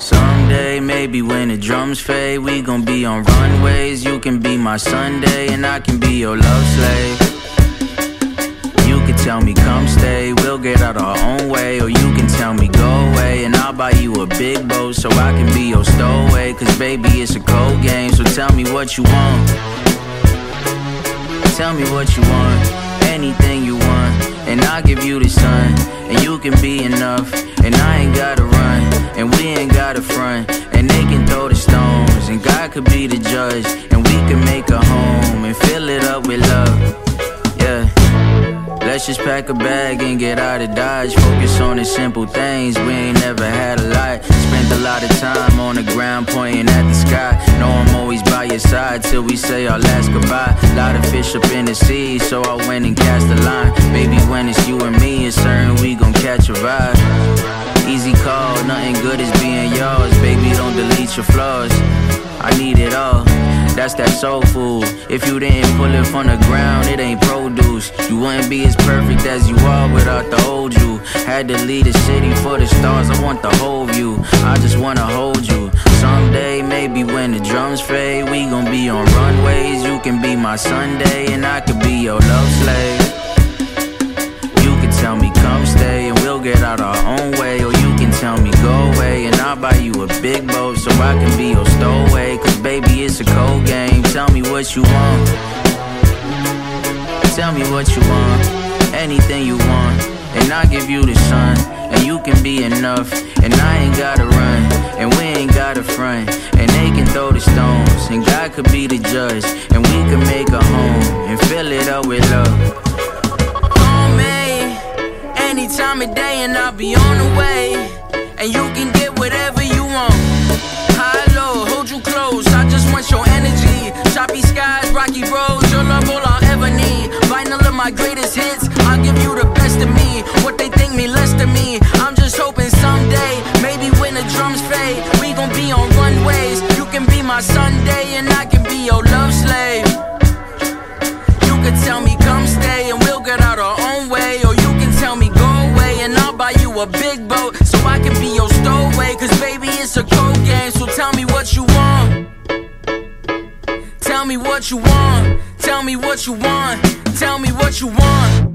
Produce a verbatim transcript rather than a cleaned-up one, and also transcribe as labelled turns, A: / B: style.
A: Someday, maybe when the drums fade, we gon' be on runways. You can be my Sunday and I can be your love slave. You can tell me come stay, we'll get out our own way. Or you can tell me go away and I'll buy you a big boat so I can be your stowaway. Cause baby it's a cold game, so tell me what you want. Tell me what you want, anything you want, and I'll give you the sun. And you can be enough, and I ain't gotta run, and we ain't gotta front. And they can throw the stones, and God could be the judge, and we can make a home and fill it up with love. Yeah. Let's just pack a bag and get out of Dodge. Focus on the simple things, we ain't never had a lot. Spent a lot of time on the ground pointing at the sky. Know I'm always by your side till we say our last goodbye. Lot of fish up in the sea, so I went and cast a line. Baby, when it's you and me, it's certain we gon' catch a vibe. Easy call, nothing good is being yours. Baby, don't delete your flaws, I need it all. That's that soul food. If you didn't pull it from the ground, it ain't produce. You wouldn't be as perfect as you are without the old you. Had to leave the city for the stars, I want the whole view. I just wanna hold you. Someday, maybe when the drums fade, we gon' be on runways. You can be my Sunday and I could be your love slave. You can tell me come stay and we'll get out our own way. Or you can tell me go away and I'll buy you a big boat so I can be your stowaway. Cause baby it's a cold game, tell me what you want. Tell me what you want, anything you want, and I'll give you the sun. And you can be enough, and I ain't gotta run, and we ain't gotta front. And they can throw the stones, and God could be the judge, and we can make a home and fill it up with love.
B: Call me any time of day and I'll be on the way. And you can get whatever you want. High, low, hold you close, I just want your energy. Choppy skies, rocky roads, your love all I'll ever need. Vinyl of my greatest hits, I'll give you the best of me. What they think me less than me, I'm just hoping someday, maybe when the drums fade, we gon' be on runways. You can be my Sunday and I can be your love slave. You can tell me come stay and we'll get out our own way. Or you can tell me go away and I'll buy you a big boat so I can be your stowaway. Cause baby it's a cold game, so tell me what you want. Tell me what you want, tell me what you want, tell me what you want.